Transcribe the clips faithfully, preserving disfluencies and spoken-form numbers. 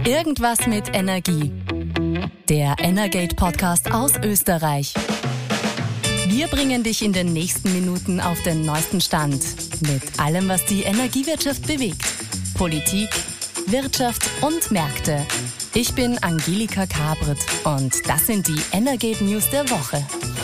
Irgendwas mit Energie. Der Energate-Podcast aus Österreich. Wir bringen dich in den nächsten Minuten auf den neuesten Stand mit allem, was die Energiewirtschaft bewegt. Politik, Wirtschaft und Märkte. Ich bin Angelika Kabret und das sind die Energate News der Woche.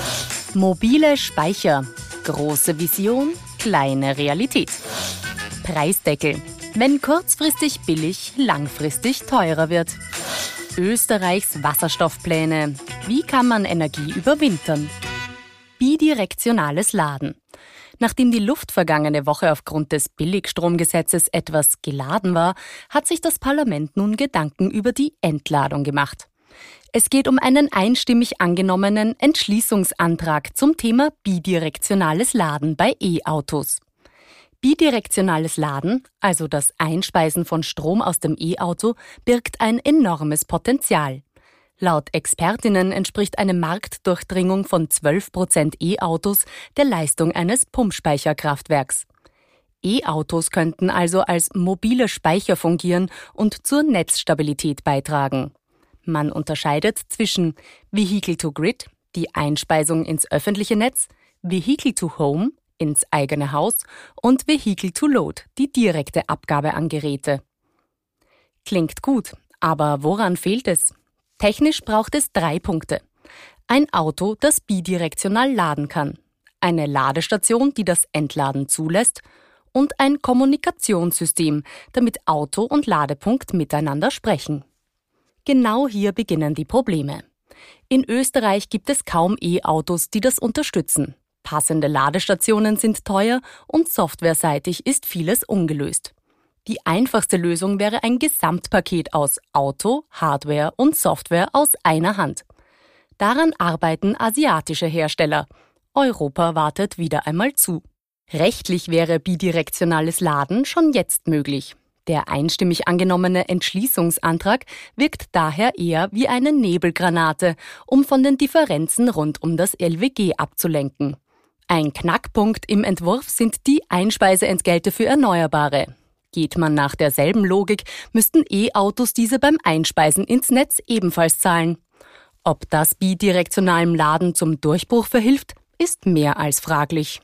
Mobile Speicher. Große Vision, kleine Realität. Preisdeckel. Wenn kurzfristig billig, langfristig teurer wird. Österreichs Wasserstoffpläne. Wie kann man Energie überwintern? Bidirektionales Laden. Nachdem die Luft vergangene Woche aufgrund des Billigstromgesetzes etwas geladen war, hat sich das Parlament nun Gedanken über die Entladung gemacht. Es geht um einen einstimmig angenommenen Entschließungsantrag zum Thema bidirektionales Laden bei E-Autos. Bidirektionales Laden, also das Einspeisen von Strom aus dem E-Auto, birgt ein enormes Potenzial. Laut Expertinnen entspricht eine Marktdurchdringung von zwölf Prozent E-Autos der Leistung eines Pumpspeicherkraftwerks. E-Autos könnten also als mobile Speicher fungieren und zur Netzstabilität beitragen. Man unterscheidet zwischen Vehicle to Grid, die Einspeisung ins öffentliche Netz, Vehicle to Home, ins eigene Haus und Vehicle to Load, die direkte Abgabe an Geräte. Klingt gut, aber woran fehlt es? Technisch braucht es drei Punkte. Ein Auto, das bidirektional laden kann, eine Ladestation, die das Entladen zulässt und ein Kommunikationssystem, damit Auto und Ladepunkt miteinander sprechen. Genau hier beginnen die Probleme. In Österreich gibt es kaum E-Autos, die das unterstützen. Passende Ladestationen sind teuer und softwareseitig ist vieles ungelöst. Die einfachste Lösung wäre ein Gesamtpaket aus Auto, Hardware und Software aus einer Hand. Daran arbeiten asiatische Hersteller. Europa wartet wieder einmal zu. Rechtlich wäre bidirektionales Laden schon jetzt möglich. Der einstimmig angenommene Entschließungsantrag wirkt daher eher wie eine Nebelgranate, um von den Differenzen rund um das L W G abzulenken. Ein Knackpunkt im Entwurf sind die Einspeiseentgelte für Erneuerbare. Geht man nach derselben Logik, müssten E-Autos diese beim Einspeisen ins Netz ebenfalls zahlen. Ob das bidirektionalem Laden zum Durchbruch verhilft, ist mehr als fraglich.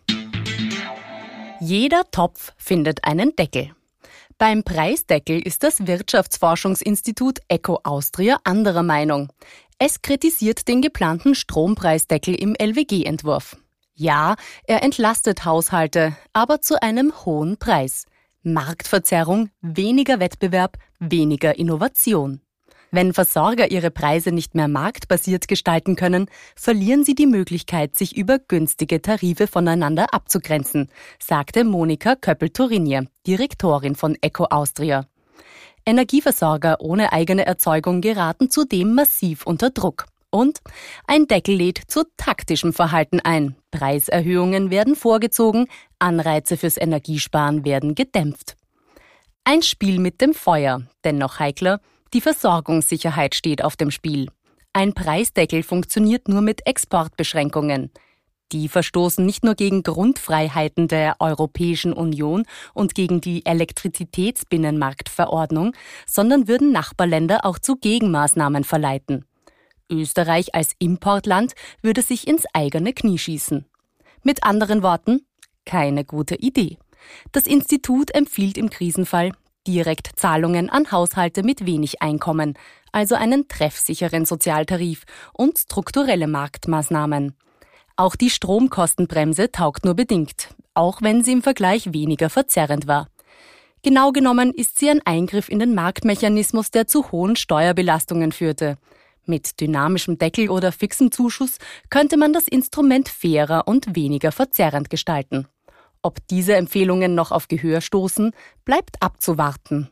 Jeder Topf findet einen Deckel. Beim Preisdeckel ist das Wirtschaftsforschungsinstitut ECO Austria anderer Meinung. Es kritisiert den geplanten Strompreisdeckel im L W G-Entwurf. Ja, er entlastet Haushalte, aber zu einem hohen Preis. Marktverzerrung, weniger Wettbewerb, weniger Innovation. Wenn Versorger ihre Preise nicht mehr marktbasiert gestalten können, verlieren sie die Möglichkeit, sich über günstige Tarife voneinander abzugrenzen, sagte Monika Köppel-Turinje, Direktorin von ECO Austria. Energieversorger ohne eigene Erzeugung geraten zudem massiv unter Druck. Und ein Deckel lädt zu taktischem Verhalten ein. Preiserhöhungen werden vorgezogen, Anreize fürs Energiesparen werden gedämpft. Ein Spiel mit dem Feuer, denn noch heikler, die Versorgungssicherheit steht auf dem Spiel. Ein Preisdeckel funktioniert nur mit Exportbeschränkungen. Die verstoßen nicht nur gegen Grundfreiheiten der Europäischen Union und gegen die Elektrizitätsbinnenmarktverordnung, sondern würden Nachbarländer auch zu Gegenmaßnahmen verleiten. Österreich als Importland würde sich ins eigene Knie schießen. Mit anderen Worten, keine gute Idee. Das Institut empfiehlt im Krisenfall Direktzahlungen an Haushalte mit wenig Einkommen, also einen treffsicheren Sozialtarif und strukturelle Marktmaßnahmen. Auch die Stromkostenbremse taugt nur bedingt, auch wenn sie im Vergleich weniger verzerrend war. Genau genommen ist sie ein Eingriff in den Marktmechanismus, der zu hohen Steuerbelastungen führte. Mit dynamischem Deckel oder fixem Zuschuss könnte man das Instrument fairer und weniger verzerrend gestalten. Ob diese Empfehlungen noch auf Gehör stoßen, bleibt abzuwarten.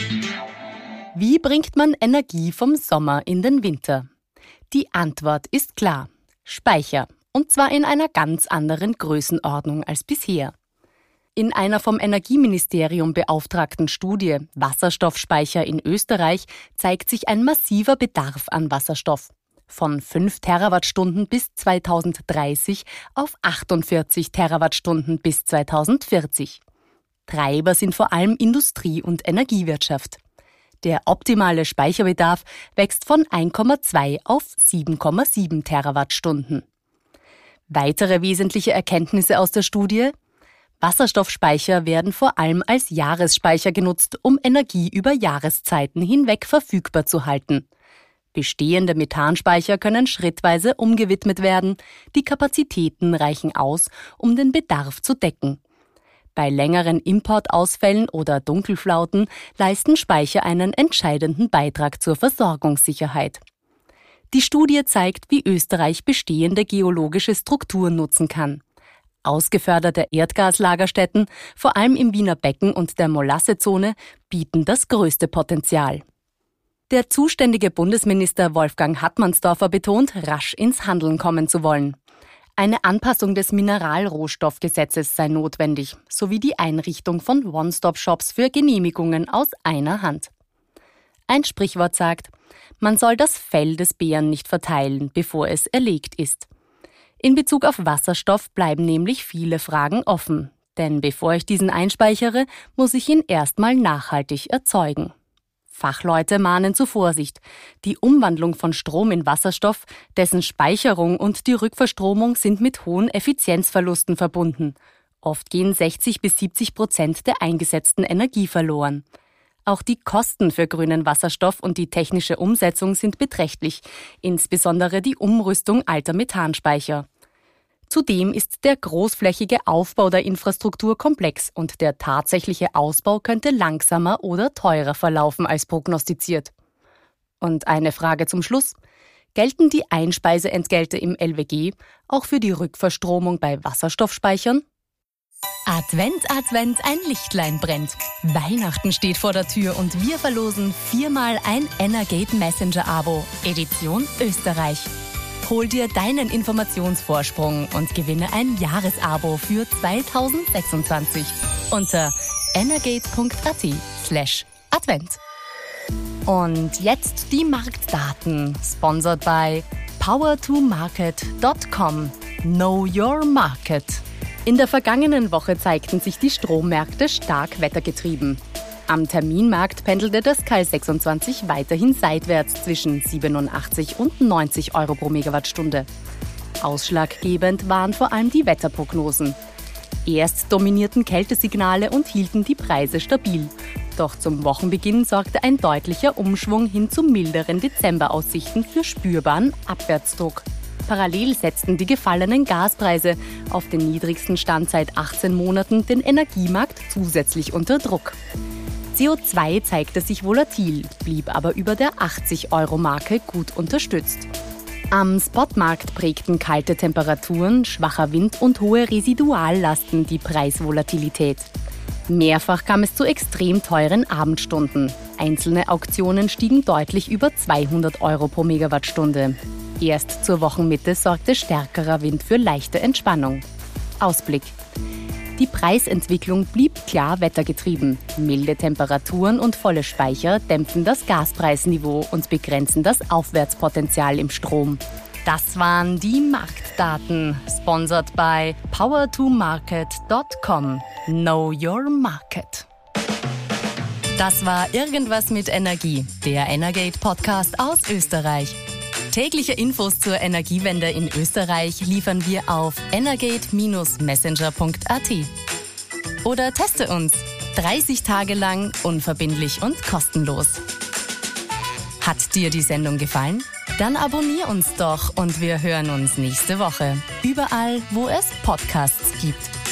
Wie bringt man Energie vom Sommer in den Winter? Die Antwort ist klar: Speicher, und zwar in einer ganz anderen Größenordnung als bisher. In einer vom Energieministerium beauftragten Studie Wasserstoffspeicher in Österreich zeigt sich ein massiver Bedarf an Wasserstoff. Von fünf Terawattstunden bis zweitausenddreißig auf achtundvierzig Terawattstunden bis zweitausendvierzig. Treiber sind vor allem Industrie und Energiewirtschaft. Der optimale Speicherbedarf wächst von eins Komma zwei auf sieben Komma sieben Terawattstunden. Weitere wesentliche Erkenntnisse aus der Studie: Wasserstoffspeicher werden vor allem als Jahresspeicher genutzt, um Energie über Jahreszeiten hinweg verfügbar zu halten. Bestehende Methanspeicher können schrittweise umgewidmet werden, die Kapazitäten reichen aus, um den Bedarf zu decken. Bei längeren Importausfällen oder Dunkelflauten leisten Speicher einen entscheidenden Beitrag zur Versorgungssicherheit. Die Studie zeigt, wie Österreich bestehende geologische Strukturen nutzen kann. Ausgeförderte Erdgaslagerstätten, vor allem im Wiener Becken und der Molassezone, bieten das größte Potenzial. Der zuständige Bundesminister Wolfgang Hartmannsdorfer betont, rasch ins Handeln kommen zu wollen. Eine Anpassung des Mineralrohstoffgesetzes sei notwendig, sowie die Einrichtung von One-Stop-Shops für Genehmigungen aus einer Hand. Ein Sprichwort sagt, man soll das Fell des Bären nicht verteilen, bevor es erlegt ist. In Bezug auf Wasserstoff bleiben nämlich viele Fragen offen, denn bevor ich diesen einspeichere, muss ich ihn erstmal nachhaltig erzeugen. Fachleute mahnen zu Vorsicht. Die Umwandlung von Strom in Wasserstoff, dessen Speicherung und die Rückverstromung sind mit hohen Effizienzverlusten verbunden. Oft gehen sechzig bis siebzig Prozent der eingesetzten Energie verloren. Auch die Kosten für grünen Wasserstoff und die technische Umsetzung sind beträchtlich, insbesondere die Umrüstung alter Methanspeicher. Zudem ist der großflächige Aufbau der Infrastruktur komplex und der tatsächliche Ausbau könnte langsamer oder teurer verlaufen als prognostiziert. Und eine Frage zum Schluss: Gelten die Einspeiseentgelte im L W G auch für die Rückverstromung bei Wasserstoffspeichern? Advent, Advent, ein Lichtlein brennt. Weihnachten steht vor der Tür und wir verlosen viermal ein Energate Messenger-Abo, Edition Österreich. Hol dir deinen Informationsvorsprung und gewinne ein Jahresabo für zweitausendsechsundzwanzig unter energate.at slash Advent. Und jetzt die Marktdaten, sponsored by power to market dot com. Know your market. In der vergangenen Woche zeigten sich die Strommärkte stark wettergetrieben. Am Terminmarkt pendelte das K A I sechsundzwanzig weiterhin seitwärts zwischen siebenundachtzig und neunzig Euro pro Megawattstunde. Ausschlaggebend waren vor allem die Wetterprognosen. Erst dominierten Kältesignale und hielten die Preise stabil. Doch zum Wochenbeginn sorgte ein deutlicher Umschwung hin zu milderen Dezemberaussichten für spürbaren Abwärtsdruck. Parallel setzten die gefallenen Gaspreise auf den niedrigsten Stand seit achtzehn Monaten den Energiemarkt zusätzlich unter Druck. C O zwei zeigte sich volatil, blieb aber über der achtzig-Euro-Marke gut unterstützt. Am Spotmarkt prägten kalte Temperaturen, schwacher Wind und hohe Residuallasten die Preisvolatilität. Mehrfach kam es zu extrem teuren Abendstunden. Einzelne Auktionen stiegen deutlich über zweihundert Euro pro Megawattstunde. Erst zur Wochenmitte sorgte stärkerer Wind für leichte Entspannung. Ausblick: Die Preisentwicklung blieb klar wettergetrieben. Milde Temperaturen und volle Speicher dämpfen das Gaspreisniveau und begrenzen das Aufwärtspotenzial im Strom. Das waren die Marktdaten, sponsored by power to market dot com. Know your market. Das war Irgendwas mit Energie, der Energate Podcast aus Österreich. Tägliche Infos zur Energiewende in Österreich liefern wir auf energate Bindestrich messenger punkt at. Oder teste uns dreißig Tage lang unverbindlich und kostenlos. Hat dir die Sendung gefallen? Dann abonnier uns doch und wir hören uns nächste Woche. Überall, wo es Podcasts gibt.